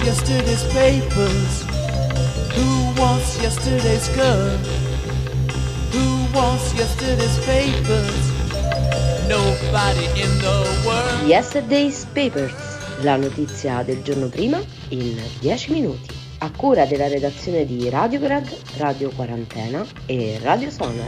yesterday's papers? Who wants yesterday's girl? Who wants yesterday's papers? Nobody in the world. Yesterday's Papers, la notizia del giorno prima in 10 minuti. A cura della redazione di Radio Grad, Radio Quarantena e Radio Sonar.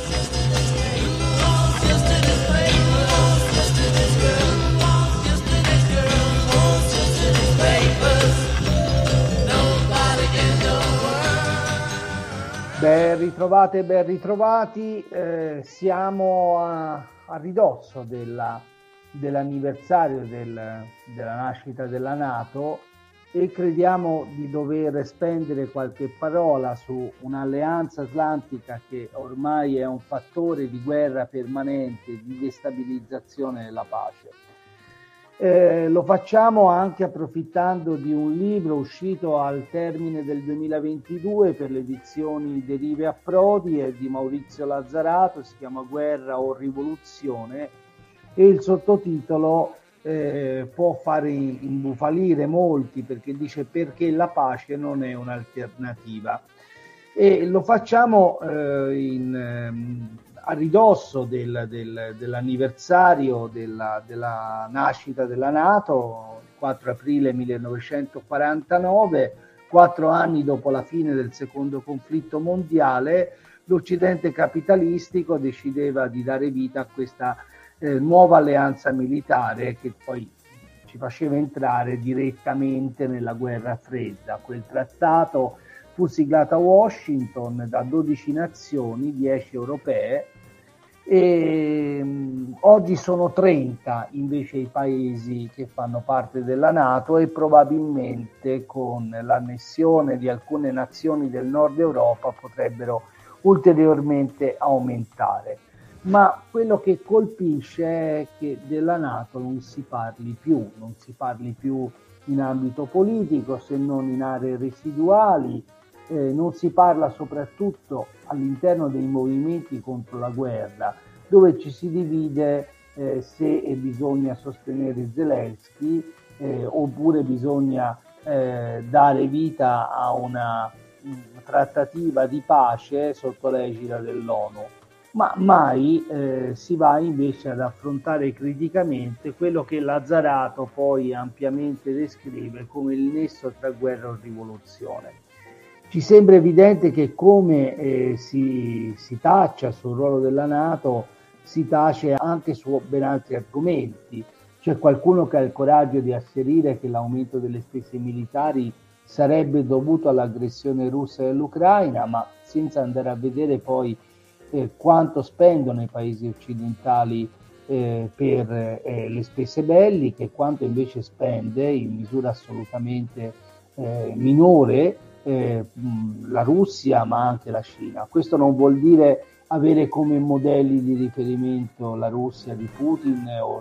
Ben ritrovate, ben ritrovati, siamo a ridosso dell'anniversario della nascita della NATO e crediamo di dover spendere qualche parola su un'alleanza atlantica che ormai è un fattore di guerra permanente, di destabilizzazione della pace. Lo facciamo anche approfittando di un libro uscito al termine del 2022 per le edizioni Derive a Prodi e di Maurizio Lazzarato, si chiama Guerra o Rivoluzione, e il sottotitolo può fare imbufalire molti perché dice perché la pace non è un'alternativa, e lo facciamo a ridosso dell'anniversario della nascita della NATO, il 4 aprile 1949, 4 anni dopo la fine del secondo conflitto mondiale. L'Occidente capitalistico decideva di dare vita a questa nuova alleanza militare che poi ci faceva entrare direttamente nella guerra fredda. Quel trattato fu siglato a Washington da 12 nazioni, 10 europee, e oggi sono 30 invece i paesi che fanno parte della NATO e probabilmente con l'annessione di alcune nazioni del nord Europa potrebbero ulteriormente aumentare. Ma quello che colpisce è che della NATO non si parli più in ambito politico se non in aree residuali. Non si parla soprattutto all'interno dei movimenti contro la guerra, dove ci si divide se bisogna sostenere Zelensky oppure bisogna dare vita a una trattativa di pace sotto l'egida dell'ONU. Ma mai si va invece ad affrontare criticamente quello che Lazzarato poi ampiamente descrive come il nesso tra guerra e rivoluzione. Ci sembra evidente che come si taccia sul ruolo della NATO, si tace anche su ben altri argomenti. C'è qualcuno che ha il coraggio di asserire che l'aumento delle spese militari sarebbe dovuto all'aggressione russa dell'Ucraina, ma senza andare a vedere poi quanto spendono i paesi occidentali per le spese belliche, quanto invece spende in misura assolutamente minore la Russia, ma anche la Cina. Questo non vuol dire avere come modelli di riferimento la Russia di Putin o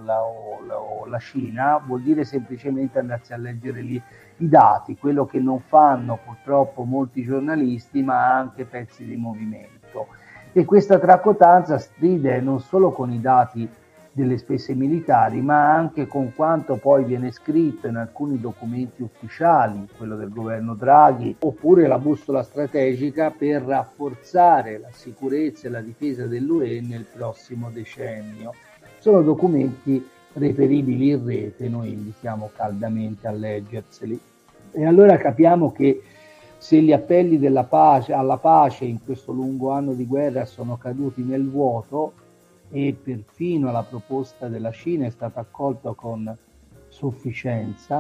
la Cina, vuol dire semplicemente andarsi a leggere lì i dati, quello che non fanno purtroppo molti giornalisti, ma anche pezzi di movimento. E questa tracotanza stride non solo con i dati delle spese militari, ma anche con quanto poi viene scritto in alcuni documenti ufficiali, quello del governo Draghi, oppure la bussola strategica per rafforzare la sicurezza e la difesa dell'UE nel prossimo decennio. Sono documenti reperibili in rete, noi invitiamo caldamente a leggerseli. E allora capiamo che se gli appelli alla pace in questo lungo anno di guerra sono caduti nel vuoto e perfino la proposta della Cina è stata accolta con sufficienza,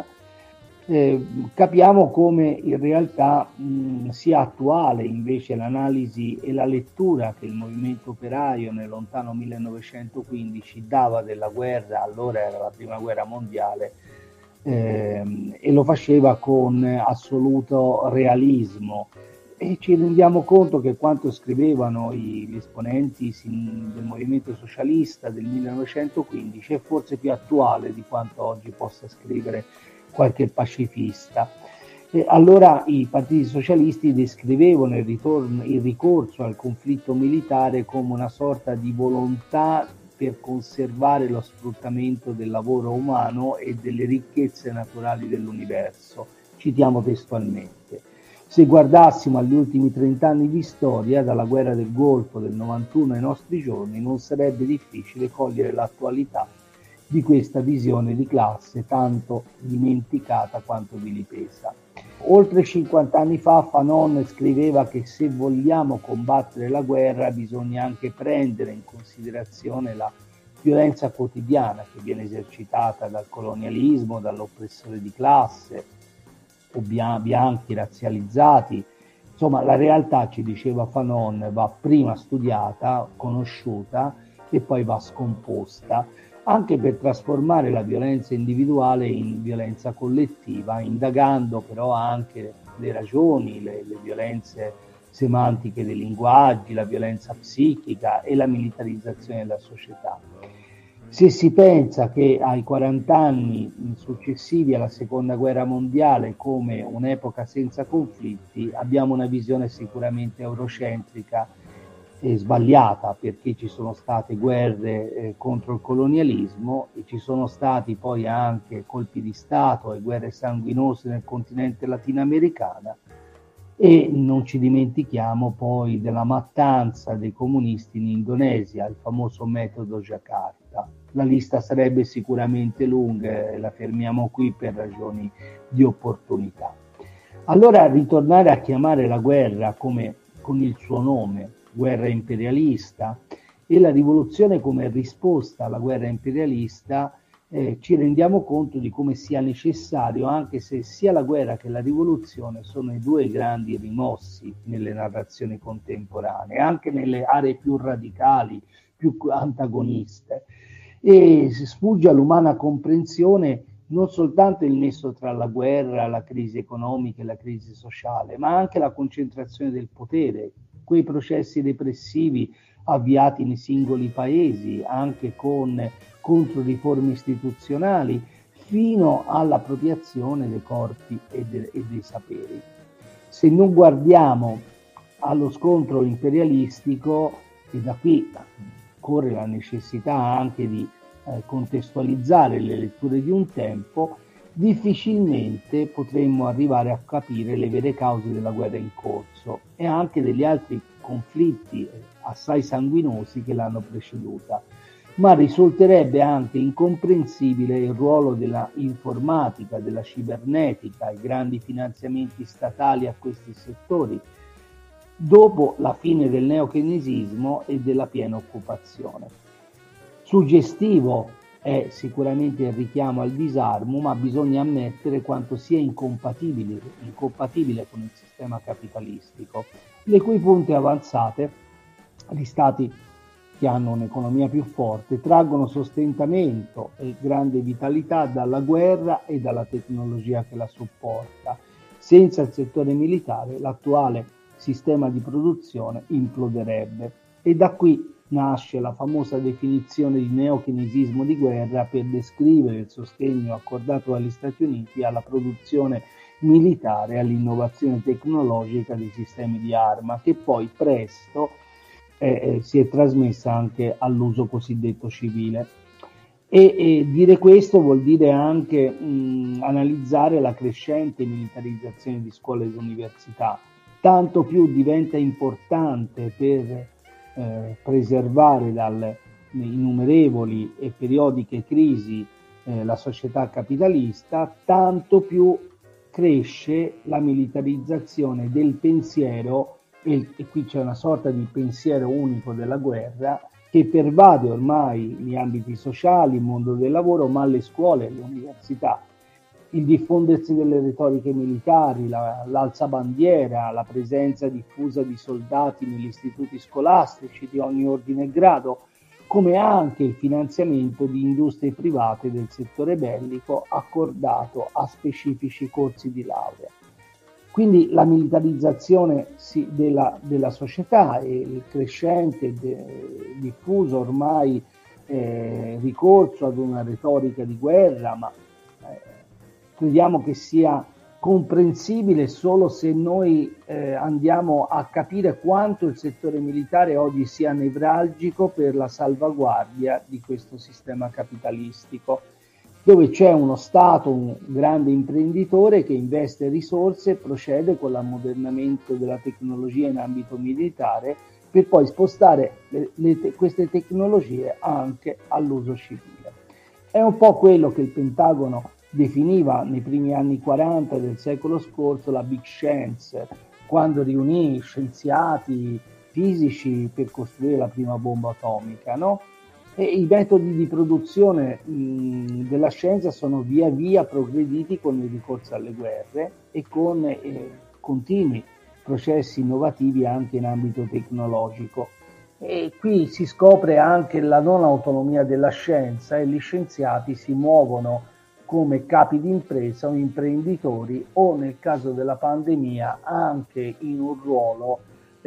capiamo come in realtà sia attuale invece l'analisi e la lettura che il movimento operaio nel lontano 1915 dava della guerra, allora era la prima guerra mondiale, e lo faceva con assoluto realismo, e ci rendiamo conto che quanto scrivevano gli esponenti del movimento socialista del 1915 è forse più attuale di quanto oggi possa scrivere qualche pacifista. Allora i partiti socialisti descrivevano il ricorso al conflitto militare come una sorta di volontà per conservare lo sfruttamento del lavoro umano e delle ricchezze naturali dell'universo. Citiamo testualmente: se guardassimo agli ultimi 30 anni di storia, dalla guerra del Golfo del 91 ai nostri giorni, non sarebbe difficile cogliere l'attualità di questa visione di classe tanto dimenticata quanto vilipesa. Oltre 50 anni fa Fanon scriveva che se vogliamo combattere la guerra bisogna anche prendere in considerazione la violenza quotidiana che viene esercitata dal colonialismo, dall'oppressore di classe, o bianchi razzializzati. Insomma, la realtà, ci diceva Fanon, va prima studiata, conosciuta e poi va scomposta, anche per trasformare la violenza individuale in violenza collettiva, indagando però anche le ragioni, le violenze semantiche dei linguaggi, la violenza psichica e la militarizzazione della società. Se si pensa che ai 40 anni successivi alla Seconda Guerra Mondiale come un'epoca senza conflitti, abbiamo una visione sicuramente eurocentrica e sbagliata, perché ci sono state guerre contro il colonialismo e ci sono stati poi anche colpi di Stato e guerre sanguinose nel continente latinoamericano, e non ci dimentichiamo poi della mattanza dei comunisti in Indonesia, il famoso metodo Jakarta. La lista sarebbe sicuramente lunga e la fermiamo qui per ragioni di opportunità. Allora, ritornare a chiamare la guerra come con il suo nome, guerra imperialista, e la rivoluzione come risposta alla guerra imperialista, ci rendiamo conto di come sia necessario, anche se sia la guerra che la rivoluzione sono i due grandi rimossi nelle narrazioni contemporanee, anche nelle aree più radicali, più antagoniste, e si sfugge all'umana comprensione non soltanto il nesso tra la guerra, la crisi economica e la crisi sociale, ma anche la concentrazione del potere, quei processi repressivi avviati nei singoli paesi, anche con controriforme istituzionali, fino all'appropriazione dei corpi e dei saperi. Se non guardiamo allo scontro imperialistico, e da qui corre la necessità anche di contestualizzare le letture di un tempo, difficilmente potremmo arrivare a capire le vere cause della guerra in corso e anche degli altri conflitti assai sanguinosi che l'hanno preceduta. Ma risulterebbe anche incomprensibile il ruolo della informatica, della cibernetica, i grandi finanziamenti statali a questi settori, dopo la fine del neokeynesiismo e della piena occupazione. Suggestivo è sicuramente il richiamo al disarmo, ma bisogna ammettere quanto sia incompatibile con il sistema capitalistico, le cui punte avanzate gli stati che hanno un'economia più forte traggono sostentamento e grande vitalità dalla guerra e dalla tecnologia che la supporta. Senza il settore militare l'attuale sistema di produzione imploderebbe, e da qui nasce la famosa definizione di neokeynesiismo di guerra per descrivere il sostegno accordato dagli Stati Uniti alla produzione militare e all'innovazione tecnologica dei sistemi di arma, che poi presto si è trasmessa anche all'uso cosiddetto civile. E dire questo vuol dire anche analizzare la crescente militarizzazione di scuole ed università. Tanto più diventa importante per preservare dalle innumerevoli e periodiche crisi la società capitalista, tanto più cresce la militarizzazione del pensiero, e qui c'è una sorta di pensiero unico della guerra che pervade ormai gli ambiti sociali, il mondo del lavoro, ma le scuole e le università. Il diffondersi delle retoriche militari, l'alzabandiera, la presenza diffusa di soldati negli istituti scolastici di ogni ordine e grado, come anche il finanziamento di industrie private del settore bellico accordato a specifici corsi di laurea. Quindi la militarizzazione della società e il crescente diffuso ormai ricorso ad una retorica di guerra, ma crediamo che sia comprensibile solo se noi andiamo a capire quanto il settore militare oggi sia nevralgico per la salvaguardia di questo sistema capitalistico, dove c'è uno Stato, un grande imprenditore che investe risorse e procede con l'ammodernamento della tecnologia in ambito militare per poi spostare queste tecnologie anche all'uso civile. È un po' quello che il Pentagono definiva nei primi anni 40 del secolo scorso la Big Science, quando riunì scienziati fisici per costruire la prima bomba atomica, no? E i metodi di produzione della scienza sono via via progrediti con il ricorso alle guerre e con continui processi innovativi anche in ambito tecnologico. E qui si scopre anche la non autonomia della scienza e gli scienziati si muovono come capi di impresa o imprenditori o nel caso della pandemia anche in un ruolo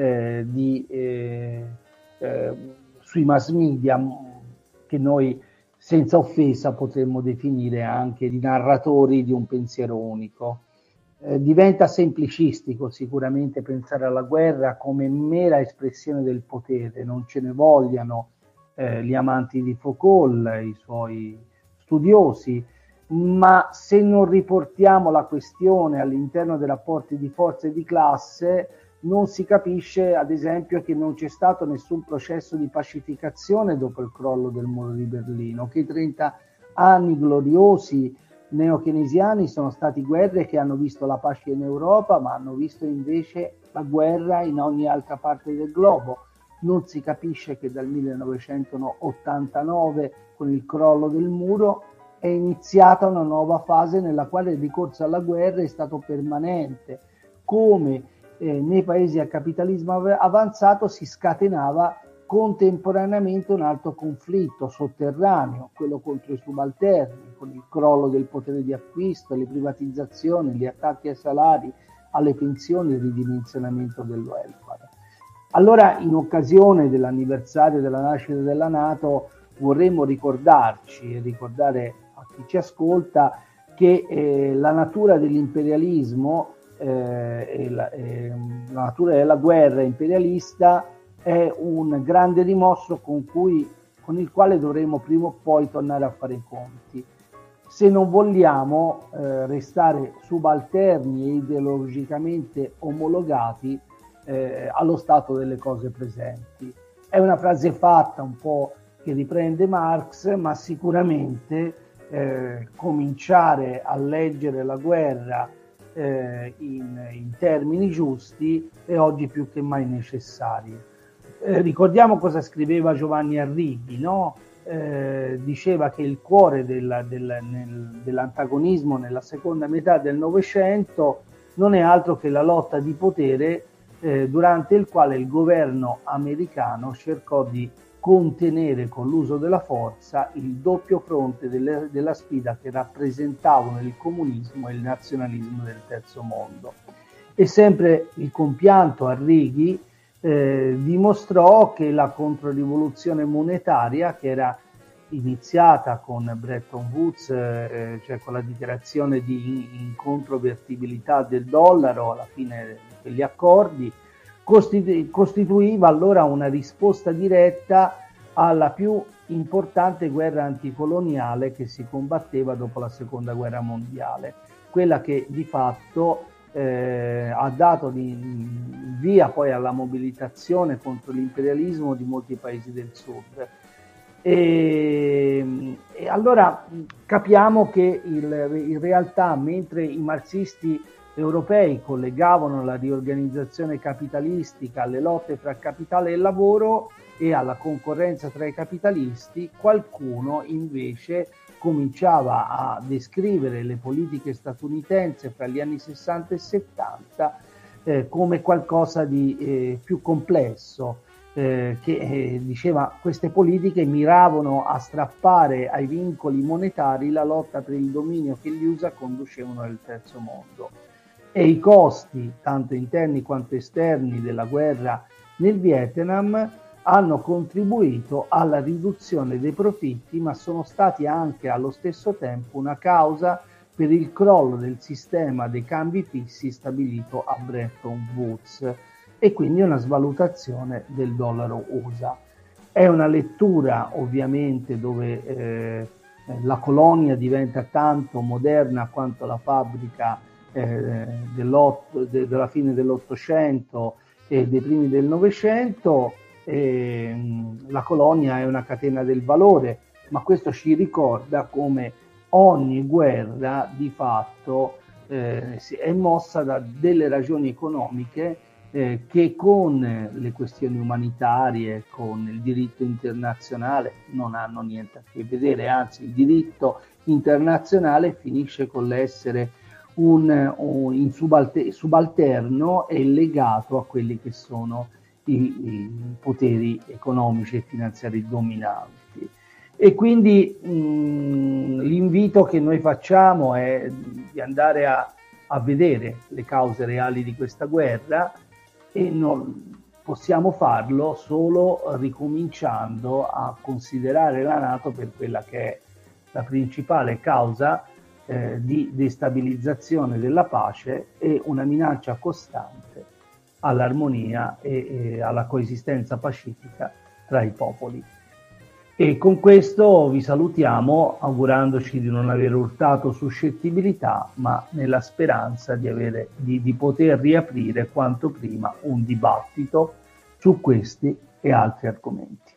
sui mass media che noi senza offesa potremmo definire anche di narratori di un pensiero unico. Diventa semplicistico sicuramente pensare alla guerra come mera espressione del potere, non ce ne vogliano gli amanti di Foucault, i suoi studiosi, ma se non riportiamo la questione all'interno dei rapporti di forza e di classe non si capisce ad esempio che non c'è stato nessun processo di pacificazione dopo il crollo del muro di Berlino, che i 30 anni gloriosi neokeynesiani sono stati guerre che hanno visto la pace in Europa, ma hanno visto invece la guerra in ogni altra parte del globo. Non si capisce che dal 1989, con il crollo del muro, è iniziata una nuova fase nella quale il ricorso alla guerra è stato permanente, come nei paesi a capitalismo avanzato si scatenava contemporaneamente un altro conflitto sotterraneo, quello contro i subalterni, con il crollo del potere di acquisto, le privatizzazioni, gli attacchi ai salari, alle pensioni e il ridimensionamento del welfare. Allora, in occasione dell'anniversario della nascita della NATO, vorremmo ricordarci e ricordare a chi ci ascolta che la natura dell'imperialismo e la natura della guerra imperialista è un grande rimorso con il quale dovremo prima o poi tornare a fare i conti. Se non vogliamo restare subalterni e ideologicamente omologati allo stato delle cose presenti. È una frase fatta un po' che riprende Marx, ma sicuramente cominciare a leggere la guerra in termini giusti è oggi più che mai necessario. Ricordiamo cosa scriveva Giovanni Arrighi, no? Diceva che il cuore dell'antagonismo nella seconda metà del Novecento non è altro che la lotta di potere durante il quale il governo americano cercò di contenere con l'uso della forza il doppio fronte della sfida che rappresentavano il comunismo e il nazionalismo del terzo mondo. E sempre il compianto Arrighi dimostrò che la controrivoluzione monetaria, che era iniziata con Bretton Woods, cioè con la dichiarazione di incontrovertibilità del dollaro alla fine degli accordi, costituiva allora una risposta diretta alla più importante guerra anticoloniale che si combatteva dopo la seconda guerra mondiale, quella che di fatto ha dato via poi alla mobilitazione contro l'imperialismo di molti paesi del sud. E allora capiamo che in realtà mentre i marxisti europei collegavano la riorganizzazione capitalistica alle lotte fra capitale e lavoro e alla concorrenza tra i capitalisti, qualcuno invece cominciava a descrivere le politiche statunitensi fra gli anni 60 e 70 come qualcosa di più complesso, che diceva queste politiche miravano a strappare ai vincoli monetari la lotta per il dominio che gli USA conducevano nel terzo mondo. E i costi, tanto interni quanto esterni, della guerra nel Vietnam hanno contribuito alla riduzione dei profitti, ma sono stati anche allo stesso tempo una causa per il crollo del sistema dei cambi fissi stabilito a Bretton Woods e quindi una svalutazione del dollaro USA. È una lettura ovviamente dove la colonia diventa tanto moderna quanto la fabbrica della fine dell'Ottocento e dei primi del Novecento. La colonia è una catena del valore, ma questo ci ricorda come ogni guerra di fatto è mossa da delle ragioni economiche che con le questioni umanitarie, con il diritto internazionale non hanno niente a che vedere, anzi il diritto internazionale finisce con l'essere un subalterno e legato a quelli che sono i poteri economici e finanziari dominanti. E quindi l'invito che noi facciamo è di andare a vedere le cause reali di questa guerra, e non possiamo farlo solo ricominciando a considerare la NATO per quella che è la principale causa di destabilizzazione della pace e una minaccia costante all'armonia e alla coesistenza pacifica tra i popoli. E con questo vi salutiamo, augurandoci di non aver urtato suscettibilità, ma nella speranza di poter riaprire quanto prima un dibattito su questi e altri argomenti.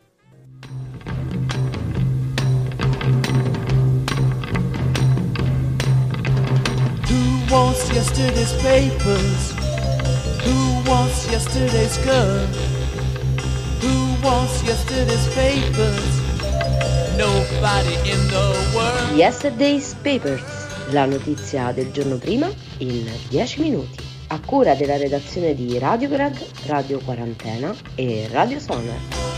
Who wants yesterday's papers? Who wants yesterday's girl? Who wants yesterday's papers? Nobody in the world. Yesterday's Papers, la notizia del giorno prima in 10 minuti. A cura della redazione di Radio Grad, Radio Quarantena e Radio Sonar.